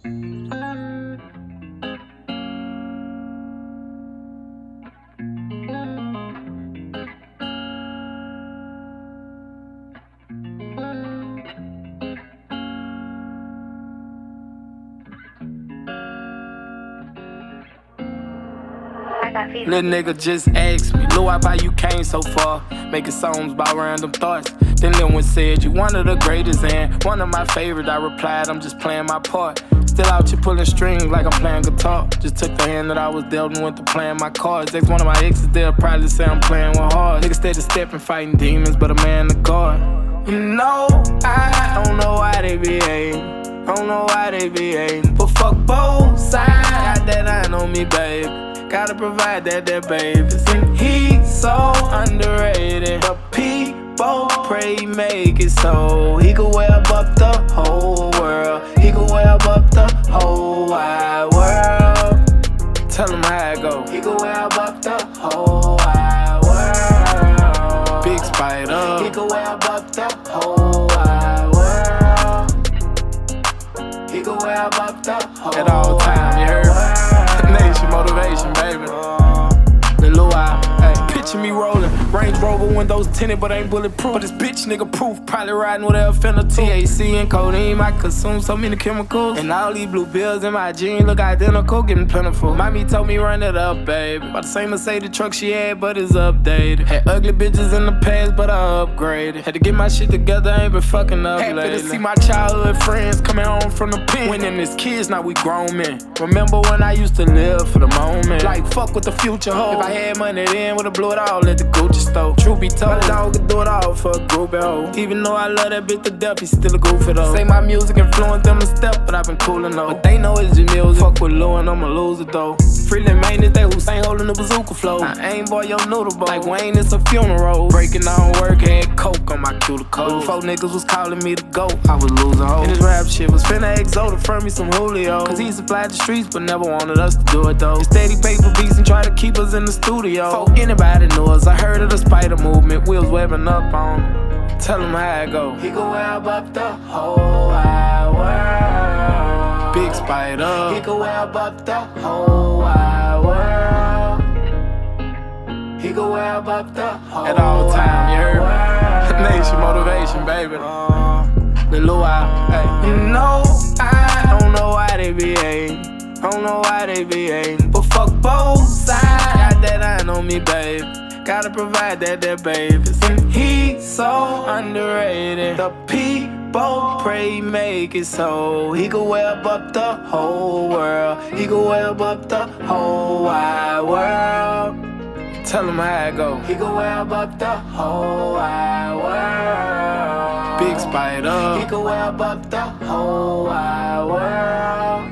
Little nigga just asked me, Lil' Wop, how you came so far? Making songs about random thoughts. Then Lil' one said, you one of the greatest and one of my favorites. I replied, I'm just playing my part. Still out here pulling strings like I'm playing guitar. Just took the hand that I was dealt and went to playing my cards. Ex one of my exes, they'll probably say I'm playing with hard. Niggas steady stepping, fighting demons, but a man in the guard. You know, I don't know why they be hating. I don't know why they be hating. But fuck both sides, got that iron on me, babe. Gotta provide that baby. And he's so underrated. But people pray he make it so he could web up the whole world. He could web up the whole wide world. Tell him how it go. He could web up the whole wide world. Big spider. He could web up the whole wide world. He could web up the whole at all time, you heard? Nation, motivation, baby. Lil' Wop, hey, picture me rolling. Range Rover windows tinted, but ain't bulletproof. But this bitch nigga proof, probably riding with L-Finna THC and codeine. I consume so many chemicals. And all these blue bills in my jeans look identical, getting plentiful. Mommy told me run it up, baby. About the same Mercedes truck she had, but it's updated. Had ugly bitches in the past, but I upgraded. Had to get my shit together, ain't been fucking up lately. Happy to see my childhood friends coming home from the pen. Winning as kids, now we grown men. Remember when I used to live for the moment? Like fuck what the future holds. If I had money then, would've blew it all at the Gucci store. Truth be told, my dog could do it all for a groupie hoe. Even though I love that bitch to death, he's still a goofy though. Say my music influenced them to step, but I've been coolin' though. But they know it's just music. Fuck with Lil' and I'ma lose it though. Freely maintenance, they Hussein holding the bazooka flow. I aim for your noodle bowl. Like Wayne, it's a funeral. Breaking down work, had coke on my cuticle. Before niggas was calling me to go, I was losing hope. And this rap shit was finna exo to front me some Julio. Cause he supplied the streets, but never wanted us to do it though. He steady paid for beats and try to keep us in the studio. Before anybody knew us, I heard of the spider movement. Wheels webbing up on him. Tell him how it go. He could web up the whole wide world. Big spider. He could web up the whole wide world. He could web up the whole at all time, you heard? Nation, motivation, baby. Lil' Wop, hey. You know, I don't know why they be hating. I don't know why they be hating. But fuck both sides, got that iron on me, babe. Gotta provide that baby. And he's so underrated. The people pray he make it so he could web up the whole world. He could web up the whole wide world. Tell him how it go. He could web up the whole wide world. Big spider. He could web up the whole wide world.